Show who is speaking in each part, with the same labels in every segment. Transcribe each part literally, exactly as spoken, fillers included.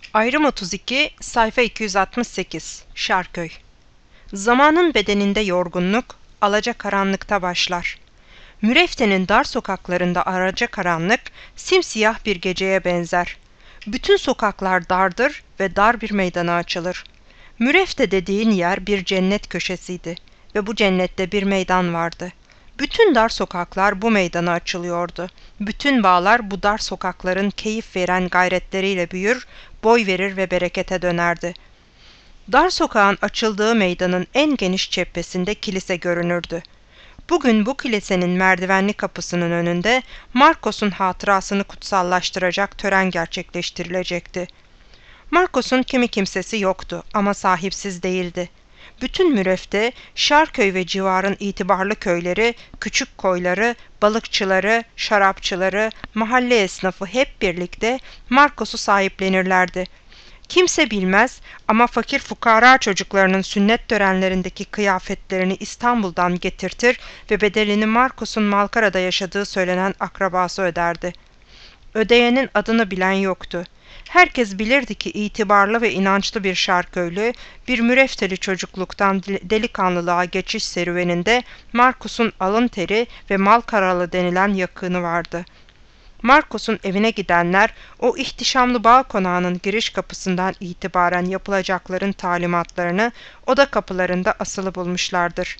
Speaker 1: Ayrım otuz iki, sayfa iki yüz altmış sekiz. Şarköy. Zamanın bedeninde yorgunluk, alacakaranlıkta başlar. Mürefte'nin dar sokaklarında alacakaranlık, simsiyah bir geceye benzer. Bütün sokaklar dardır ve dar bir meydana açılır. Mürefte dediğin yer bir cennet köşesiydi ve bu cennette bir meydan vardı. Bütün dar sokaklar bu meydana açılıyordu. Bütün bağlar bu dar sokakların keyif veren gayretleriyle büyür, boy verir ve berekete dönerdi. Dar sokağın açıldığı meydanın en geniş cephesinde kilise görünürdü. Bugün bu kilisenin merdivenli kapısının önünde Markos'un hatırasını kutsallaştıracak tören gerçekleştirilecekti. Markos'un kimi kimsesi yoktu ama sahipsiz değildi. Bütün Mürefte, Şarköy ve civarın itibarlı köyleri, küçük koyları, balıkçıları, şarapçıları, mahalle esnafı hep birlikte Markos'u sahiplenirlerdi. Kimse bilmez ama fakir fukara çocuklarının sünnet törenlerindeki kıyafetlerini İstanbul'dan getirtir ve bedelini Markos'un Malkara'da yaşadığı söylenen akrabası öderdi. Ödeyenin adını bilen yoktu. Herkes bilirdi ki itibarlı ve inançlı bir Şarköylü, bir Mürefteli çocukluktan delikanlılığa geçiş serüveninde Markos'un alın teri ve Malkaralı denilen yakını vardı. Markos'un evine gidenler, o ihtişamlı bağ konağının giriş kapısından itibaren yapılacakların talimatlarını oda kapılarında asılı bulmuşlardır.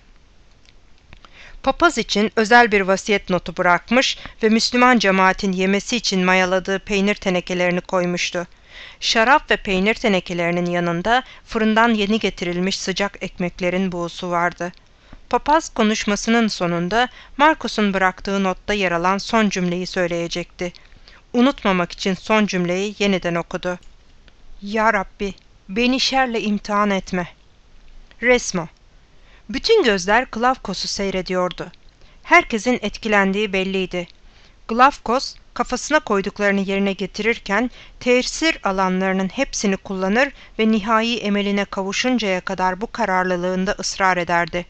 Speaker 1: Papaz için özel bir vasiyet notu bırakmış ve Müslüman cemaatin yemesi için mayaladığı peynir tenekelerini koymuştu. Şarap ve peynir tenekelerinin yanında fırından yeni getirilmiş sıcak ekmeklerin buğusu vardı. Papaz konuşmasının sonunda Markos'un bıraktığı notta yer alan son cümleyi söyleyecekti. Unutmamak için son cümleyi yeniden okudu. Ya Rabbi, beni şerle imtihan etme. Resmo. Bütün gözler Glavkos'u seyrediyordu. Herkesin etkilendiği belliydi. Glavkos, kafasına koyduklarını yerine getirirken tesir alanlarının hepsini kullanır ve nihai emeline kavuşuncaya kadar bu kararlılığında ısrar ederdi.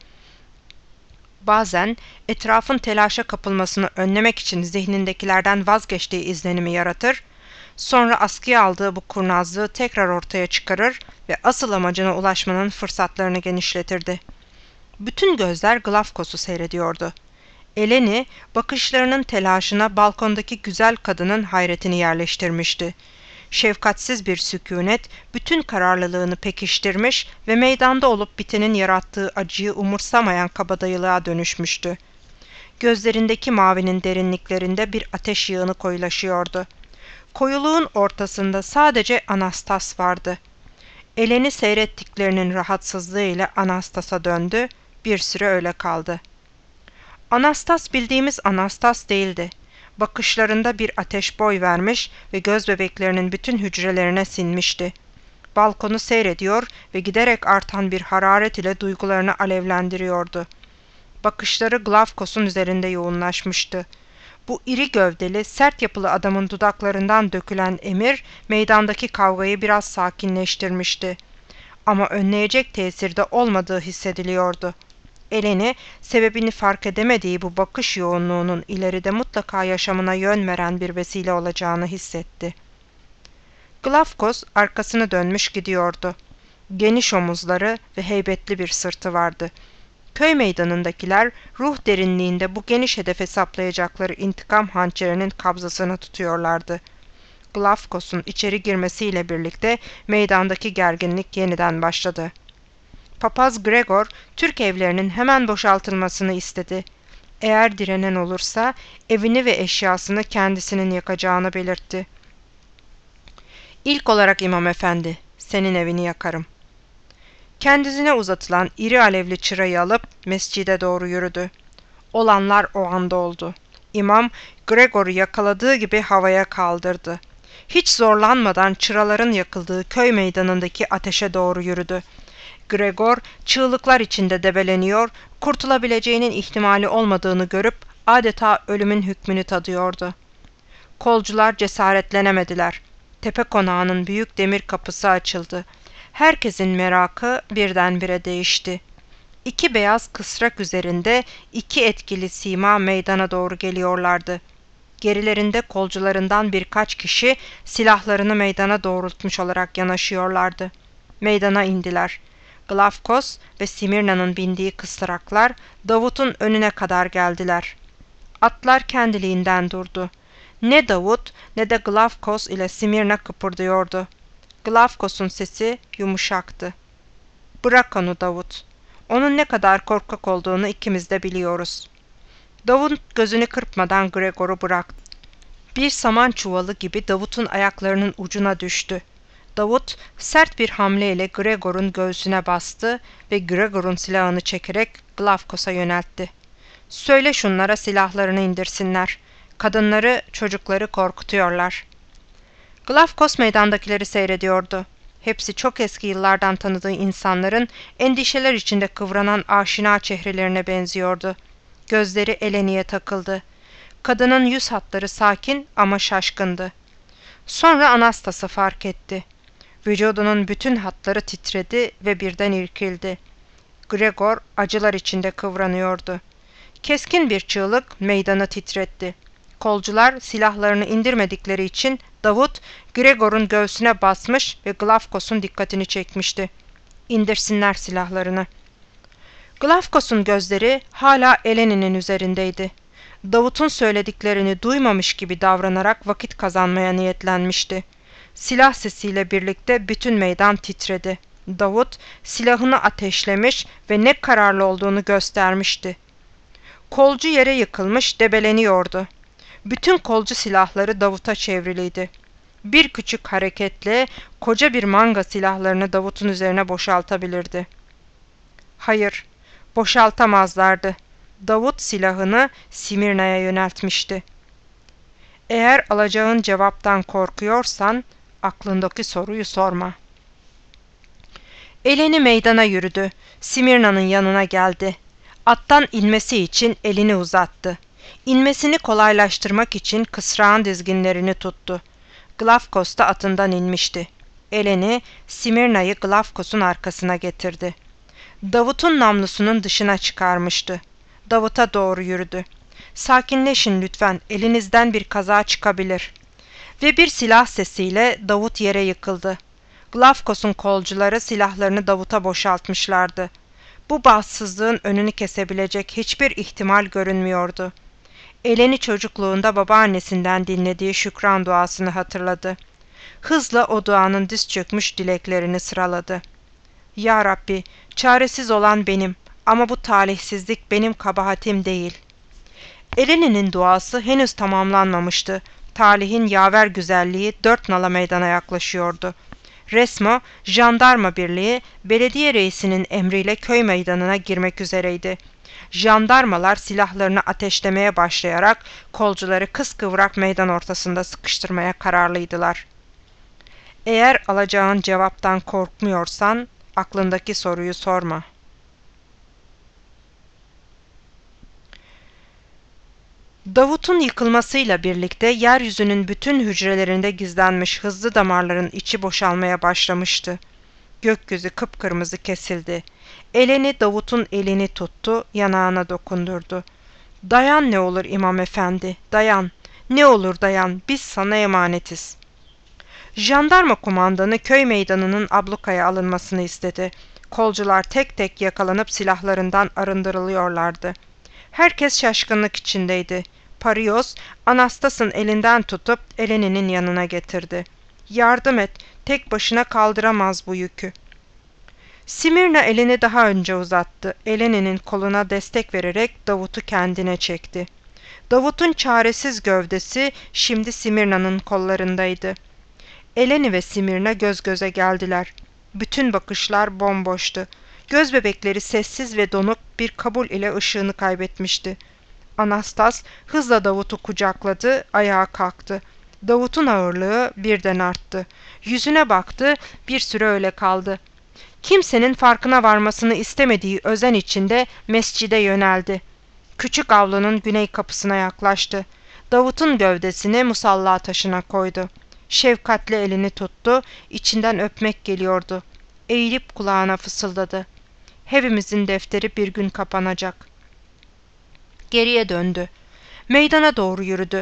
Speaker 1: Bazen etrafın telaşa kapılmasını önlemek için zihnindekilerden vazgeçtiği izlenimi yaratır, sonra askıya aldığı bu kurnazlığı tekrar ortaya çıkarır ve asıl amacına ulaşmanın fırsatlarını genişletirdi. Bütün gözler Glavkos'u seyrediyordu. Eleni, bakışlarının telaşına balkondaki güzel kadının hayretini yerleştirmişti. Şefkatsiz bir sükûnet bütün kararlılığını pekiştirmiş ve meydanda olup bitenin yarattığı acıyı umursamayan kabadayılığa dönüşmüştü. Gözlerindeki mavinin derinliklerinde bir ateş yığını koyulaşıyordu. Koyuluğun ortasında sadece Anastas vardı. Eleni seyrettiklerinin rahatsızlığıyla Anastas'a döndü, bir süre öyle kaldı. Anastas bildiğimiz Anastas değildi. Bakışlarında bir ateş boy vermiş ve göz bebeklerinin bütün hücrelerine sinmişti. Balkonu seyrediyor ve giderek artan bir hararet ile duygularını alevlendiriyordu. Bakışları Glavkos'un üzerinde yoğunlaşmıştı. Bu iri gövdeli, sert yapılı adamın dudaklarından dökülen emir, meydandaki kavgayı biraz sakinleştirmişti. Ama önleyecek tesirde olmadığı hissediliyordu. Eleni, sebebini fark edemediği bu bakış yoğunluğunun ileride mutlaka yaşamına yön veren bir vesile olacağını hissetti. Glavkos arkasını dönmüş gidiyordu. Geniş omuzları ve heybetli bir sırtı vardı. Köy meydanındakiler ruh derinliğinde bu geniş hedefe saplayacakları intikam hançerinin kabzasını tutuyorlardı. Glavkos'un içeri girmesiyle birlikte meydandaki gerginlik yeniden başladı. Papaz Gregor, Türk evlerinin hemen boşaltılmasını istedi. Eğer direnen olursa evini ve eşyasını kendisinin yakacağını belirtti. İlk olarak İmam Efendi, senin evini yakarım. Kendisine uzatılan iri alevli çırayı alıp mescide doğru yürüdü. Olanlar o anda oldu. İmam, Gregor'u yakaladığı gibi havaya kaldırdı. Hiç zorlanmadan çıraların yakıldığı köy meydanındaki ateşe doğru yürüdü. Gregor, çığlıklar içinde debeleniyor, kurtulabileceğinin ihtimali olmadığını görüp adeta ölümün hükmünü tadıyordu. Kolcular cesaretlenemediler. Tepe konağının büyük demir kapısı açıldı. Herkesin merakı birdenbire değişti. İki beyaz kısrak üzerinde iki etkili sima meydana doğru geliyorlardı. Gerilerinde kolcularından birkaç kişi silahlarını meydana doğrultmuş olarak yanaşıyorlardı. Meydana indiler. Glafkos ve Simirna'nın bindiği kısraklar Davut'un önüne kadar geldiler. Atlar kendiliğinden durdu. Ne Davut ne de Glafkos ile Simirna kıpırdıyordu. Glafkos'un sesi yumuşaktı. "Bırak onu Davut. Onun ne kadar korkak olduğunu ikimiz de biliyoruz." Davut gözünü kırpmadan Gregor'u bıraktı. Bir saman çuvalı gibi Davut'un ayaklarının ucuna düştü. Davut sert bir hamleyle Gregor'un göğsüne bastı ve Gregor'un silahını çekerek Glafkos'a yöneltti. "Söyle şunlara silahlarını indirsinler. Kadınları, çocukları korkutuyorlar." Glafkos meydandakileri seyrediyordu. Hepsi çok eski yıllardan tanıdığı insanların endişeler içinde kıvranan aşina çehrelerine benziyordu. Gözleri Eleni'ye takıldı. Kadının yüz hatları sakin ama şaşkındı. Sonra Anastas'ı fark etti. Vücudunun bütün hatları titredi ve birden irkildi. Gregor acılar içinde kıvranıyordu. Keskin bir çığlık meydanı titretti. Kolcular silahlarını indirmedikleri için Davut, Gregor'un göğsüne basmış ve Glafkos'un dikkatini çekmişti. "İndirsinler silahlarını." Glafkos'un gözleri hala Eleni'nin üzerindeydi. Davut'un söylediklerini duymamış gibi davranarak vakit kazanmaya niyetlenmişti. Silah sesiyle birlikte bütün meydan titredi. Davut silahını ateşlemiş ve ne kararlı olduğunu göstermişti. Kolcu yere yıkılmış, debeleniyordu. Bütün kolcu silahları Davut'a çevriliydi. Bir küçük hareketle koca bir manga silahlarını Davut'un üzerine boşaltabilirdi. Hayır, boşaltamazlardı. Davut silahını Simirna'ya yöneltmişti. "Eğer alacağın cevaptan korkuyorsan, aklındaki soruyu sorma." Eleni meydana yürüdü. Simirna'nın yanına geldi. Attan inmesi için elini uzattı. İnmesini kolaylaştırmak için kısrağın dizginlerini tuttu. Glafkos da atından inmişti. Eleni, Simirna'yı Glafkos'un arkasına getirdi. Davut'un namlusunun dışına çıkarmıştı. Davut'a doğru yürüdü. "Sakinleşin lütfen, elinizden bir kaza çıkabilir." Ve bir silah sesiyle Davut yere yıkıldı. Glafkos'un kolcuları silahlarını Davut'a boşaltmışlardı. Bu bahtsızlığın önünü kesebilecek hiçbir ihtimal görünmüyordu. Eleni çocukluğunda babaannesinden dinlediği şükran duasını hatırladı. Hızla o duanın diz çökmüş dileklerini sıraladı. "Ya Rabbi, çaresiz olan benim ama bu talihsizlik benim kabahatim değil." Eleni'nin duası henüz tamamlanmamıştı. Talihin yaver güzelliği dört nala meydana yaklaşıyordu. Resmo, jandarma birliği, belediye reisinin emriyle köy meydanına girmek üzereydi. Jandarmalar silahlarını ateşlemeye başlayarak kolcuları kıskıvrak meydan ortasında sıkıştırmaya kararlıydılar. "Eğer alacağın cevaptan korkmuyorsan, aklındaki soruyu sorma." Davut'un yıkılmasıyla birlikte yeryüzünün bütün hücrelerinde gizlenmiş hızlı damarların içi boşalmaya başlamıştı. Gökyüzü kıpkırmızı kesildi. Eleni Davut'un elini tuttu, yanağına dokundurdu. "Dayan ne olur İmam Efendi, dayan. Ne olur dayan, biz sana emanetiz." Jandarma kumandanı köy meydanının ablukaya alınmasını istedi. Kolcular tek tek yakalanıp silahlarından arındırılıyorlardı. Herkes şaşkınlık içindeydi. Parios, Anastas'ın elinden tutup Eleni'nin yanına getirdi. "Yardım et, tek başına kaldıramaz bu yükü." Simirna elini daha önce uzattı. Eleni'nin koluna destek vererek Davut'u kendine çekti. Davut'un çaresiz gövdesi şimdi Simirna'nın kollarındaydı. Eleni ve Simirna göz göze geldiler. Bütün bakışlar bomboştu. Göz bebekleri sessiz ve donuk bir kabul ile ışığını kaybetmişti. Anastas hızla Davut'u kucakladı, ayağa kalktı. Davut'un ağırlığı birden arttı. Yüzüne baktı, bir süre öyle kaldı. Kimsenin farkına varmasını istemediği özen içinde mescide yöneldi. Küçük avlunun güney kapısına yaklaştı. Davut'un gövdesini musalla taşına koydu. Şefkatle elini tuttu, içinden öpmek geliyordu. Eğilip kulağına fısıldadı. "Hepimizin defteri bir gün kapanacak." Geriye döndü. Meydana doğru yürüdü.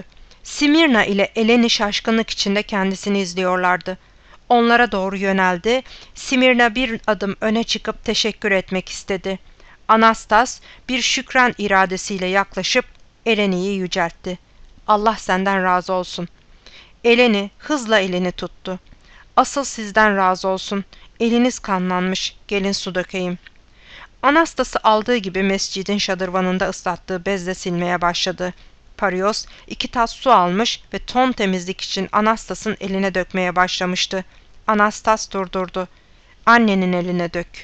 Speaker 1: Simirna ile Eleni şaşkınlık içinde kendisini izliyorlardı. Onlara doğru yöneldi. Simirna bir adım öne çıkıp teşekkür etmek istedi. Anastas bir şükran iradesiyle yaklaşıp Eleni'yi yüceltti. Allah senden razı olsun. Eleni hızla elini tuttu. Asıl sizden razı olsun. Eliniz kanlanmış. Gelin su dökeyim. Anastas'ı aldığı gibi mescidin şadırvanında ıslattığı bezle silmeye başladı. Parios iki tas su almış ve ton temizlik için Anastas'ın eline dökmeye başlamıştı. Anastas durdurdu. Annenin eline dök.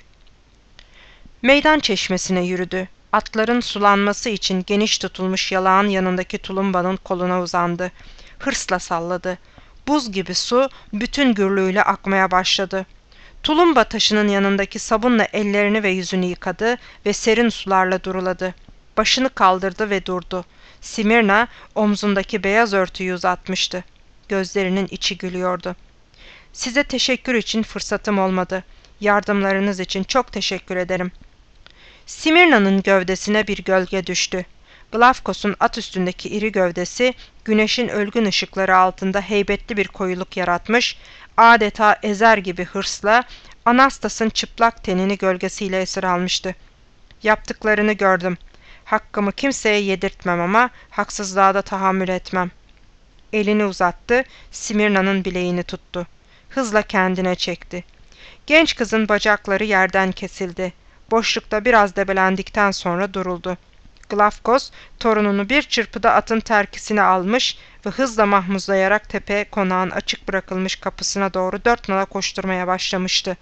Speaker 1: Meydan çeşmesine yürüdü. Atların sulanması için geniş tutulmuş yalağın yanındaki tulumbanın koluna uzandı. Hırsla salladı. Buz gibi su bütün gürlüğüyle akmaya başladı. Tulumba taşının yanındaki sabunla ellerini ve yüzünü yıkadı ve serin sularla duruladı. Başını kaldırdı ve durdu. Simirna omzundaki beyaz örtüyü uzatmıştı. Gözlerinin içi gülüyordu. Size teşekkür için fırsatım olmadı. Yardımlarınız için çok teşekkür ederim. Simirna'nın gövdesine bir gölge düştü. Glafkos'un at üstündeki iri gövdesi güneşin ölgün ışıkları altında heybetli bir koyuluk yaratmış, adeta ezer gibi hırsla Anastas'ın çıplak tenini gölgesiyle esir almıştı. Yaptıklarını gördüm. Hakkımı kimseye yedirtmem ama haksızlığa da tahammül etmem. Elini uzattı, Simirna'nın bileğini tuttu. Hızla kendine çekti. Genç kızın bacakları yerden kesildi. Boşlukta biraz debelendikten sonra duruldu. Glafkos torununu bir çırpıda atın terkisine almış ve hızla mahmuzlayarak tepe konağın açık bırakılmış kapısına doğru dört nala koşturmaya başlamıştı.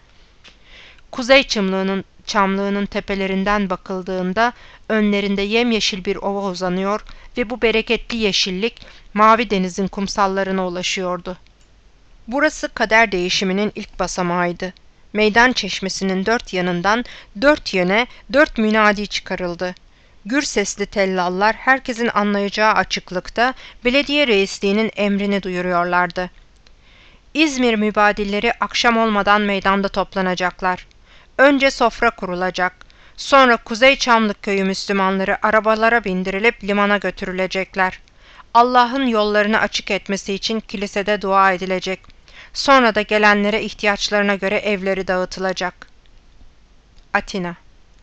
Speaker 1: Kuzey çımlığının, çamlığının tepelerinden bakıldığında önlerinde yemyeşil bir ova uzanıyor ve bu bereketli yeşillik mavi denizin kumsallarına ulaşıyordu. Burası kader değişiminin ilk basamağıydı. Meydan çeşmesinin dört yanından dört yöne dört münadi çıkarıldı. Gür sesli tellallar herkesin anlayacağı açıklıkta belediye reisliğinin emrini duyuruyorlardı. İzmir mübadilleri akşam olmadan meydanda toplanacaklar. Önce sofra kurulacak. Sonra Kuzey Çamlık köyü Müslümanları arabalara bindirilip limana götürülecekler. Allah'ın yollarını açık etmesi için kilisede dua edilecek. Sonra da gelenlere ihtiyaçlarına göre evleri dağıtılacak. Atina.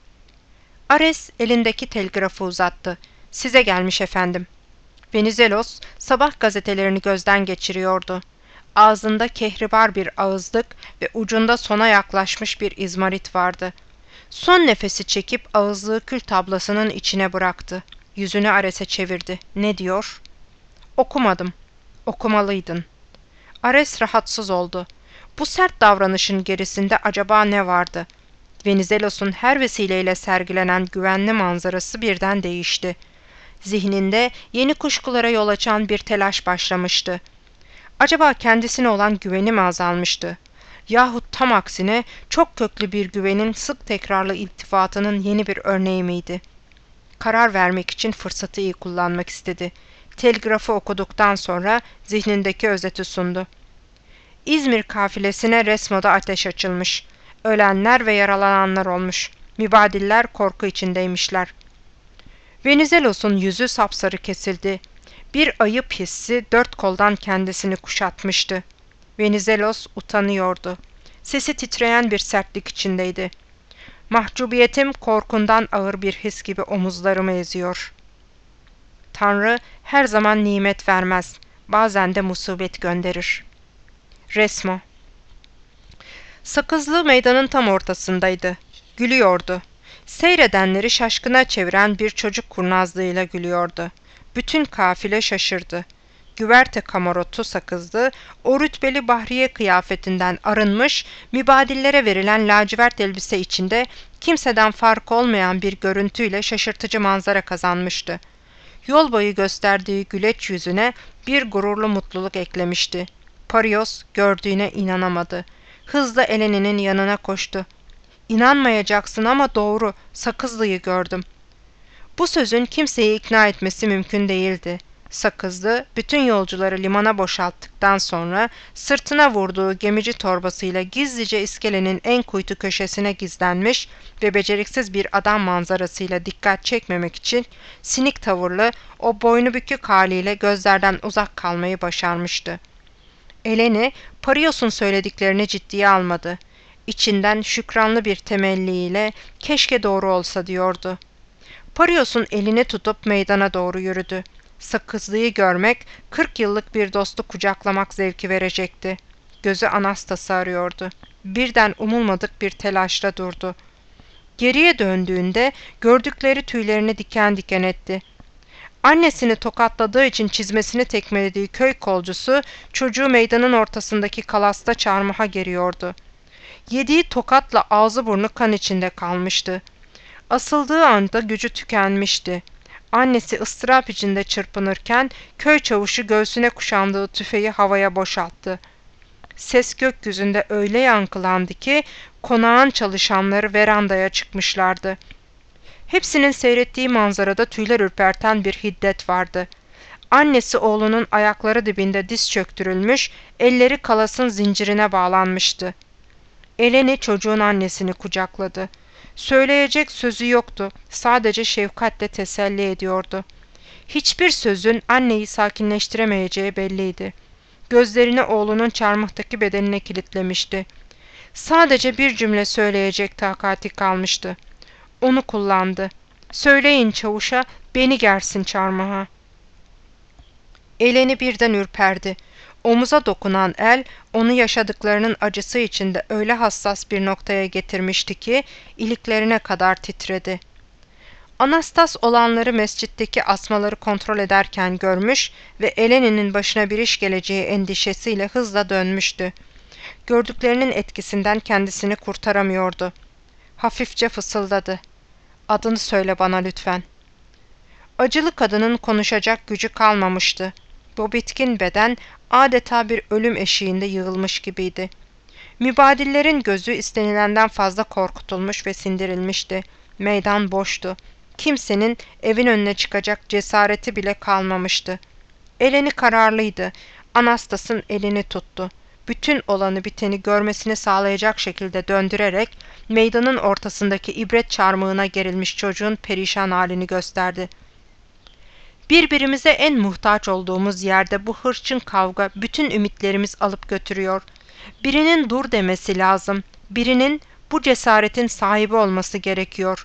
Speaker 1: Ares elindeki telgrafı uzattı. Size gelmiş efendim. Venizelos sabah gazetelerini gözden geçiriyordu. Ağzında kehribar bir ağızlık ve ucunda sona yaklaşmış bir izmarit vardı. Son nefesi çekip ağızlığı kül tablasının içine bıraktı. Yüzünü Ares'e çevirdi. Ne diyor? Okumadım. Okumalıydın. Ares rahatsız oldu. Bu sert davranışın gerisinde acaba ne vardı? Venizelos'un her vesileyle sergilenen güvenli manzarası birden değişti. Zihninde yeni kuşkulara yol açan bir telaş başlamıştı. Acaba kendisine olan güveni mi azalmıştı? Yahut tam aksine çok köklü bir güvenin sık tekrarlı iltifatının yeni bir örneği miydi? Karar vermek için fırsatı iyi kullanmak istedi. Telgrafı okuduktan sonra zihnindeki özeti sundu. İzmir kafilesine Resmo'da ateş açılmış. Ölenler ve yaralananlar olmuş. Mübadiller korku içindeymişler. Venizelos'un yüzü sapsarı kesildi. Bir ayıp hissi dört koldan kendisini kuşatmıştı. Venizelos utanıyordu. Sesi titreyen bir sertlik içindeydi. Mahcubiyetim korkundan ağır bir his gibi omuzlarımı eziyor. Tanrı her zaman nimet vermez, bazen de musibet gönderir. Resmo. Sakızlı meydanın tam ortasındaydı. Gülüyordu. Seyredenleri şaşkına çeviren bir çocuk kurnazlığıyla gülüyordu. Bütün kafile şaşırdı. Güverte kamarotu sakızlı, o rütbeli bahriye kıyafetinden arınmış, mübadillere verilen lacivert elbise içinde kimseden fark olmayan bir görüntüyle şaşırtıcı manzara kazanmıştı. Yol boyu gösterdiği güleç yüzüne bir gururlu mutluluk eklemişti. Parios gördüğüne inanamadı. Hızla Eleni'nin yanına koştu. İnanmayacaksın ama doğru, Sakızlı'yı gördüm. Bu sözün kimseyi ikna etmesi mümkün değildi. Sakızlı, bütün yolcuları limana boşalttıktan sonra sırtına vurduğu gemici torbasıyla gizlice iskelenin en kuytu köşesine gizlenmiş ve beceriksiz bir adam manzarasıyla dikkat çekmemek için sinik tavırlı, o boynu bükük haliyle gözlerden uzak kalmayı başarmıştı. Eleni, Parios'un söylediklerini ciddiye almadı. İçinden şükranlı bir temelliyle keşke doğru olsa diyordu. Parios'un elini tutup meydana doğru yürüdü. Sakızlıyı görmek, kırk yıllık bir dostu kucaklamak zevki verecekti. Gözü Anastas'ı arıyordu. Birden umulmadık bir telaşla durdu. Geriye döndüğünde gördükleri tüylerini diken diken etti. Annesini tokatladığı için çizmesini tekmelediği köy kolcusu çocuğu meydanın ortasındaki kalasta çarmıha geriyordu. Yediği tokatla ağzı burnu kan içinde kalmıştı. Asıldığı anda gücü tükenmişti. Annesi ıstırap içinde çırpınırken köy çavuşu göğsüne kuşandığı tüfeği havaya boşalttı. Ses gökyüzünde öyle yankılandı ki konağın çalışanları verandaya çıkmışlardı. Hepsinin seyrettiği manzarada tüyler ürperten bir hiddet vardı. Annesi oğlunun ayakları dibinde diz çöktürülmüş, elleri kalasın zincirine bağlanmıştı. Eleni çocuğun annesini kucakladı. Söyleyecek sözü yoktu, sadece şefkatle teselli ediyordu. Hiçbir sözün anneyi sakinleştiremeyeceği belliydi. Gözlerini oğlunun çarmıhtaki bedenine kilitlemişti. Sadece bir cümle söyleyecek takati kalmıştı. Onu kullandı. "Söyleyin çavuşa, beni gersin çarmıha." Eleni birden ürperdi. Omuza dokunan el, onu yaşadıklarının acısı içinde öyle hassas bir noktaya getirmişti ki, iliklerine kadar titredi. Anastas olanları mescitteki asmaları kontrol ederken görmüş ve Eleni'nin başına bir iş geleceği endişesiyle hızla dönmüştü. Gördüklerinin etkisinden kendisini kurtaramıyordu. Hafifçe fısıldadı. "Adını söyle bana lütfen." Acılı kadının konuşacak gücü kalmamıştı. Bu bitkin beden adeta bir ölüm eşiğinde yığılmış gibiydi. Mübadillerin gözü istenilenden fazla korkutulmuş ve sindirilmişti. Meydan boştu. Kimsenin evin önüne çıkacak cesareti bile kalmamıştı. Eleni kararlıydı. Anastas'ın elini tuttu. Bütün olanı biteni görmesini sağlayacak şekilde döndürerek meydanın ortasındaki ibret çarmıhına gerilmiş çocuğun perişan halini gösterdi. Birbirimize en muhtaç olduğumuz yerde bu hırçın kavga bütün ümitlerimiz alıp götürüyor. Birinin dur demesi lazım. Birinin bu cesaretin sahibi olması gerekiyor.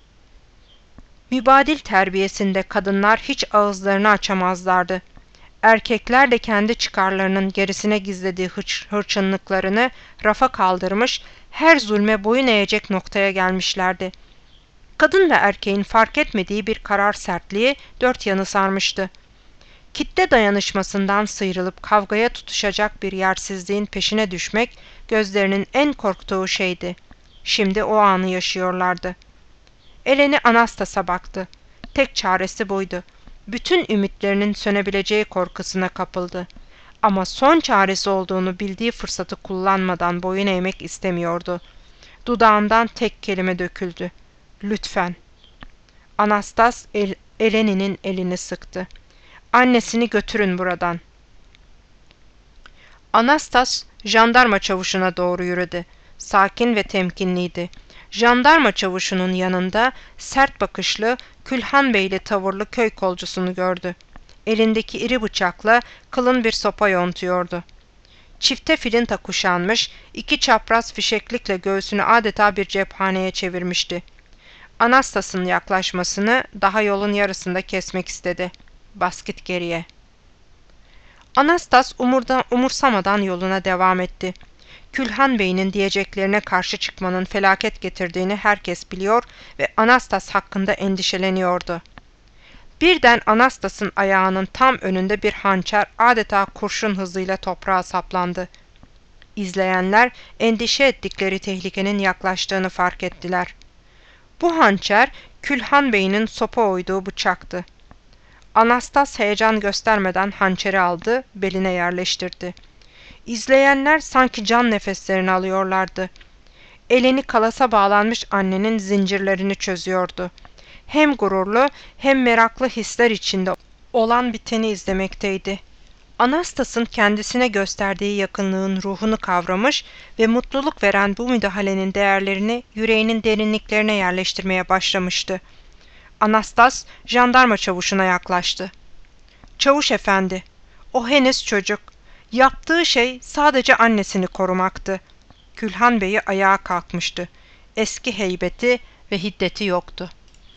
Speaker 1: Mübadil terbiyesinde kadınlar hiç ağızlarını açamazlardı. Erkekler de kendi çıkarlarının gerisine gizlediği hırç, hırçınlıklarını rafa kaldırmış, her zulme boyun eğecek noktaya gelmişlerdi. Kadın ve erkeğin fark etmediği bir karar sertliği dört yanı sarmıştı. Kitle dayanışmasından sıyrılıp kavgaya tutuşacak bir yersizliğin peşine düşmek gözlerinin en korktuğu şeydi. Şimdi o anı yaşıyorlardı. Eleni Anastas'a baktı. Tek çaresi buydu. Bütün ümitlerinin sönebileceği korkusuna kapıldı. Ama son çaresi olduğunu bildiği fırsatı kullanmadan boyun eğmek istemiyordu. Dudağından tek kelime döküldü. "Lütfen." Anastas El Eleni'nin elini sıktı. "Annesini götürün buradan." Anastas jandarma çavuşuna doğru yürüdü. Sakin ve temkinliydi. Jandarma çavuşunun yanında sert bakışlı, Külhan Beyli tavırlı köy kolcusunu gördü. Elindeki iri bıçakla kılın bir sopa yontuyordu. Çifte filinta kuşanmış, iki çapraz fişeklikle göğsünü adeta bir cephaneye çevirmişti. Anastas'ın yaklaşmasını daha yolun yarısında kesmek istedi. "Bas git geriye." Anastas umurda, umursamadan yoluna devam etti. Külhan Bey'in diyeceklerine karşı çıkmanın felaket getirdiğini herkes biliyor ve Anastas hakkında endişeleniyordu. Birden Anastas'ın ayağının tam önünde bir hançer adeta kurşun hızıyla toprağa saplandı. İzleyenler endişe ettikleri tehlikenin yaklaştığını fark ettiler. Bu hançer Külhan Bey'in sopa oyduğu bıçaktı. Anastas heyecan göstermeden hançeri aldı, beline yerleştirdi. İzleyenler sanki can nefeslerini alıyorlardı. Eleni kalasa bağlanmış annenin zincirlerini çözüyordu. Hem gururlu hem meraklı hisler içinde Olan biteni izlemekteydi. Anastas'ın kendisine gösterdiği yakınlığın ruhunu kavramış ve mutluluk veren bu müdahalenin değerlerini yüreğinin derinliklerine yerleştirmeye başlamıştı. Anastas, jandarma çavuşuna yaklaştı. "Çavuş efendi, o henüz çocuk. Yaptığı şey sadece annesini korumaktı." Külhan Bey'i ayağa kalkmıştı. Eski heybeti ve hiddeti yoktu.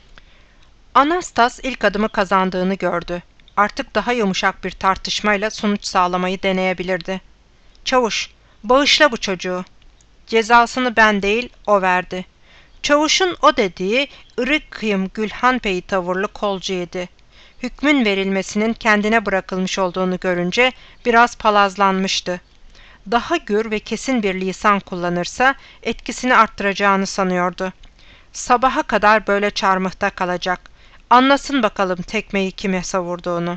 Speaker 1: Anastas ilk adımı kazandığını gördü. Artık daha yumuşak bir tartışmayla sonuç sağlamayı deneyebilirdi. "Çavuş, bağışla bu çocuğu." Cezasını ben değil, o verdi. Çavuşun o dediği ırı kıyım Gülhan Bey tavırlı kolcuydu. Hükmün verilmesinin kendine bırakılmış olduğunu görünce biraz palazlanmıştı. Daha gür ve kesin bir lisan kullanırsa etkisini arttıracağını sanıyordu. Sabaha kadar böyle çarmıhta kalacak. Anlasın bakalım tekmeyi kime savurduğunu.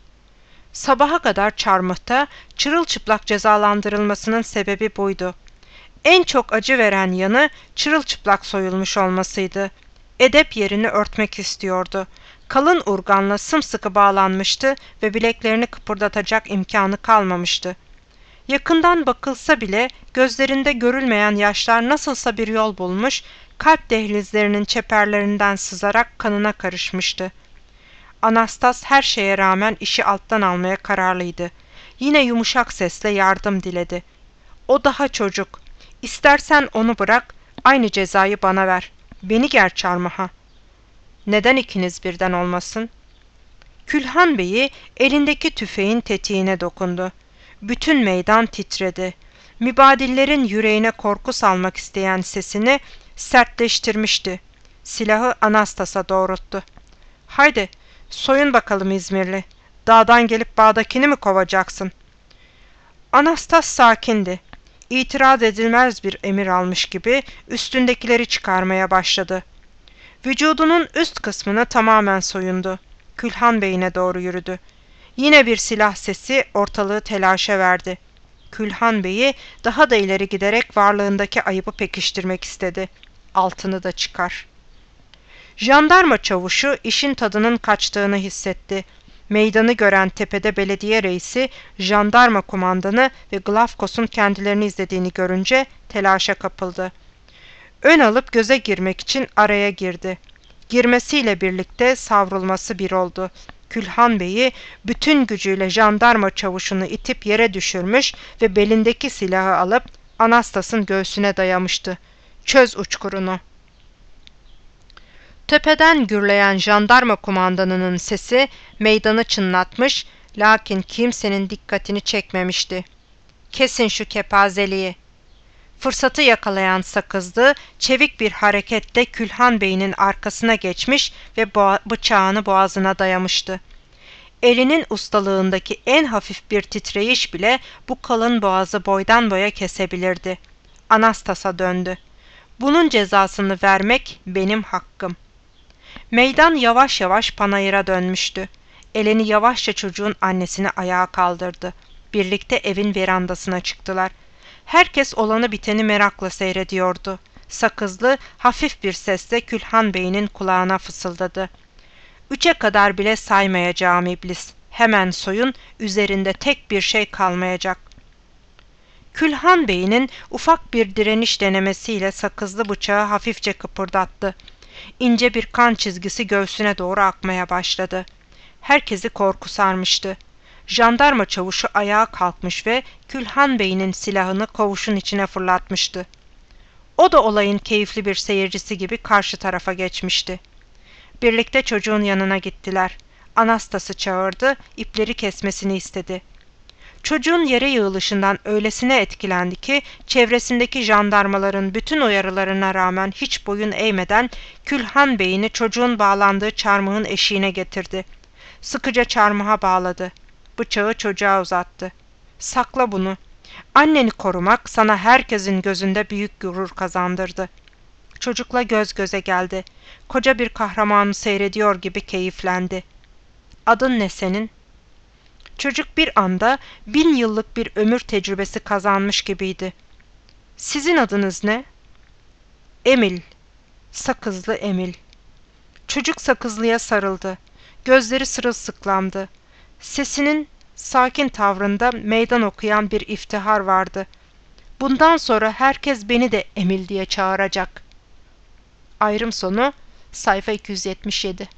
Speaker 1: Sabaha kadar çarmıhta çırılçıplak cezalandırılmasının sebebi buydu. En çok acı veren yanı çırılçıplak soyulmuş olmasıydı. Edep yerini örtmek istiyordu. Kalın urganla sımsıkı bağlanmıştı ve bileklerini kıpırdatacak imkanı kalmamıştı. Yakından bakılsa bile gözlerinde görülmeyen yaşlar nasılsa bir yol bulmuş, kalp dehlizlerinin çeperlerinden sızarak kanına karışmıştı. Anastas her şeye rağmen işi alttan almaya kararlıydı. Yine yumuşak sesle yardım diledi. "O daha çocuk. İstersen onu bırak, aynı cezayı bana ver. Beni ger çarmıha." "Neden ikiniz birden olmasın?" Külhan Bey'i elindeki tüfeğin tetiğine dokundu. Bütün meydan titredi. Mübadillerin yüreğine korku salmak isteyen sesini sertleştirmişti. Silahı Anastas'a doğrulttu. "Haydi, soyun bakalım İzmirli. Dağdan gelip bağdakini mi kovacaksın?" Anastas sakindi. İtiraz edilmez bir emir almış gibi üstündekileri çıkarmaya başladı. Vücudunun üst kısmını tamamen soyundu. Külhan Bey'ine doğru yürüdü. Yine bir silah sesi ortalığı telaşa verdi. Külhan Bey'i daha da ileri giderek varlığındaki ayıbı pekiştirmek istedi. Altını da çıkar. Jandarma çavuşu işin tadının kaçtığını hissetti. Meydanı gören tepede belediye reisi, jandarma kumandanı ve Glafkos'un kendilerini izlediğini görünce telaşa kapıldı. Ön alıp göze girmek için araya girdi. Girmesiyle birlikte savrulması bir oldu. Külhan Bey'i bütün gücüyle jandarma çavuşunu itip yere düşürmüş ve belindeki silahı alıp Anastas'ın göğsüne dayamıştı. "Çöz uçkurunu." Tepeden gürleyen jandarma kumandanının sesi meydanı çınlatmış, lakin kimsenin dikkatini çekmemişti. "Kesin şu kepazeliği." Fırsatı yakalayan Sakızlı çevik bir hareketle Külhan Bey'in arkasına geçmiş ve boğa- bıçağını boğazına dayamıştı. Elinin ustalığındaki en hafif bir titreyiş bile bu kalın boğazı boydan boya kesebilirdi. Anastas'a döndü. "Bunun cezasını vermek benim hakkım." Meydan yavaş yavaş panayıra dönmüştü. Eleni yavaşça çocuğun annesini ayağa kaldırdı. Birlikte evin verandasına çıktılar. Herkes olanı biteni merakla seyrediyordu. Sakızlı hafif bir sesle Külhan Bey'in kulağına fısıldadı. "Üçe kadar bile saymayacağım iblis. Hemen soyun, üzerinde tek bir şey kalmayacak." Külhan Bey'in ufak bir direniş denemesiyle sakızlı bıçağı hafifçe kıpırdattı. İnce bir kan çizgisi göğsüne doğru akmaya başladı. Herkesi korku sarmıştı. Jandarma çavuşu ayağa kalkmış ve Külhan Bey'in silahını kovuşun içine fırlatmıştı. O da olayın keyifli bir seyircisi gibi karşı tarafa geçmişti. Birlikte çocuğun yanına gittiler. Anastas'ı çağırdı, ipleri kesmesini istedi. Çocuğun yere yığılışından öylesine etkilendi ki çevresindeki jandarmaların bütün uyarılarına rağmen hiç boyun eğmeden Külhan Bey'ini çocuğun bağlandığı çarmıhın eşiğine getirdi. Sıkıca çarmıha bağladı. Bıçağı çocuğa uzattı. "Sakla bunu. Anneni korumak sana herkesin gözünde büyük gurur kazandırdı." Çocukla göz göze geldi. Koca bir kahramanı seyrediyor gibi keyiflendi. "Adın ne senin?" Çocuk bir anda bin yıllık bir ömür tecrübesi kazanmış gibiydi. "Sizin adınız ne?" "Emil. Sakızlı Emil." Çocuk Sakızlı'ya sarıldı. Gözleri sırılsıklamdı. Sesinin sakin tavrında meydan okuyan bir iftihar vardı. Bundan sonra herkes beni de Emil diye çağıracak. Ayrım sonu sayfa iki yüz yetmiş yedi.